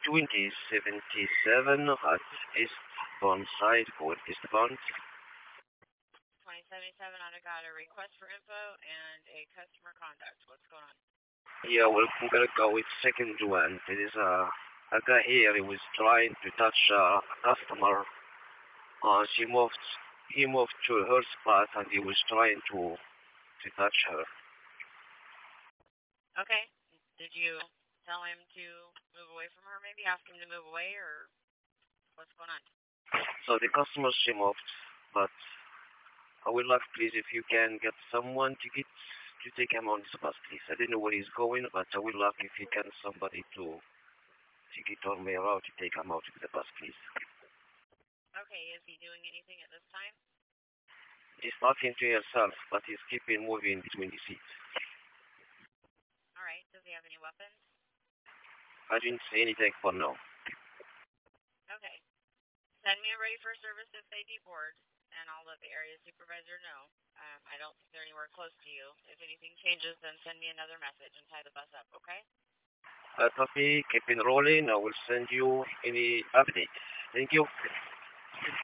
2077 at eastbound side, going eastbound. 2077, I got a request for info and a customer contact. What's going on? Yeah, well, I'm gonna go with second one. There is a guy here. He was trying to touch a customer. He moved to her spot and he was trying to touch her. Okay. Did you tell him to move away from her? Maybe ask him to move away, or what's going on? So the customer she moved, but I would like, please, if you can get someone to take him on this bus, please. I don't know where he's going, but I would like if you can somebody to get on my route to take him out of the bus, please. Okay, is he doing anything at this time? He's talking to himself, but he's keeping moving between the seats. All right. Does he have any weapons? I didn't say anything for now. Okay. Send me a ready for service if they deboard, and I'll let the area supervisor know. I don't think they're anywhere close to you. If anything changes, then send me another message and tie the bus up, okay? Copy, keep it rolling. I will send you any update. Thank you.